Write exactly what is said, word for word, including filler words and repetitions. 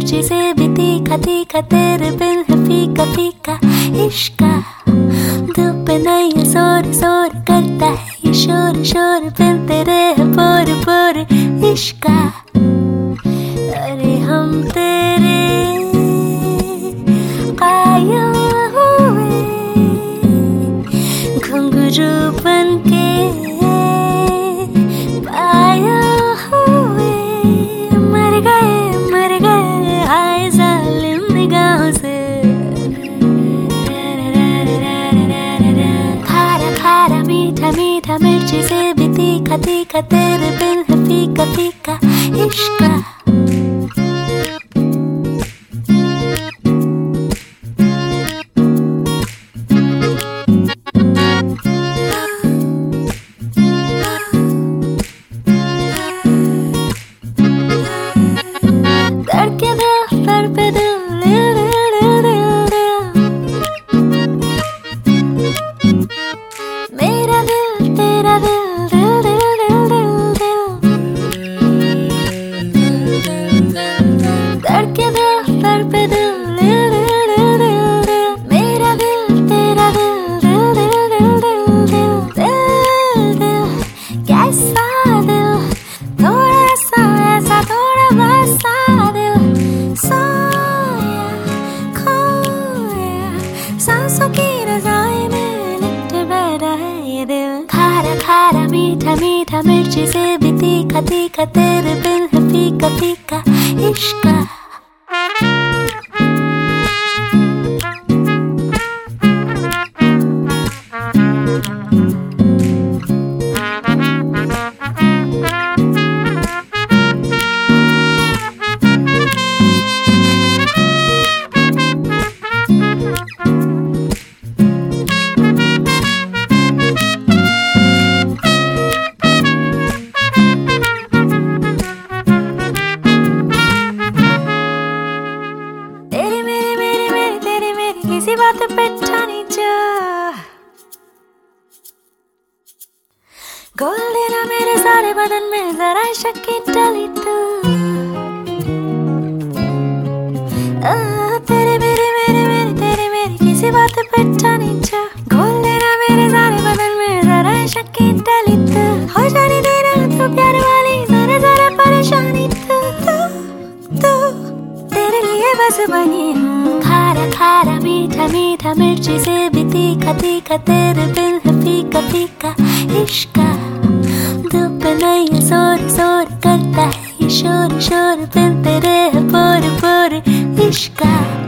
मिर्ची से भी तीखा तीखा, तेरे बिन है फीका फीका इश्क का। दिल पे नहीं जोर जोर करता है ये शोर शोर, बिन तेरे है बोर बोर इश्क का। अरे हम तेरे कायल हुए, घुंघरू बन के पायल हुए, मर गए मर गए हाय जालिम निगाहों से। खारा खारा मीठा मीठा मिर्ची से भी तीखा तीखा, तेरे बिन है फीका फीका इश्क का। धड़के दिल तड़पे दिल दिल दिल दिल दिल, मेरा दिल तेरा दिल दिल दिल दिल दिल। धड़के दिल तड़पे दिल दिल दिल दिल दिल, मेरा दिल तेरा दिल दिल दिल दिल दिल दिल दिल। कैसा दिल, थोड़ा सा ऐसा थोड़ा वैसा दिल, सोया खोया सांसों की रज़ाई में लिपट बैठा है ये दिल। खारा खारा मीठा मीठा मिर्ची से भी तीखा तीखा, तेरे बिन है फीका फीका इश्क का। किसी बात पे ठानी जा, गोल देना मेरे सारे बदन में जरा शक्की डाली तू। तेरे मेरे मेरे मेरे तेरे मेरे किसी बात पे ठानी जा, गोल देना मेरे सारे बदन में जरा शक्की डाली तू। हो जाने देना तू प्यार वाली जरा जरा परेशानी, तू तू तू तेरे लिए बस बनी हूँ। खारा खारा मीठा मीठा मिर्ची से भी तीखा तीखा, तेरे बिन है फीका फीका इश्क का। दिल पे नहीं जोर जोर करता है ये शोर शोर, बिन तेरे है बोर बोर इश्क का।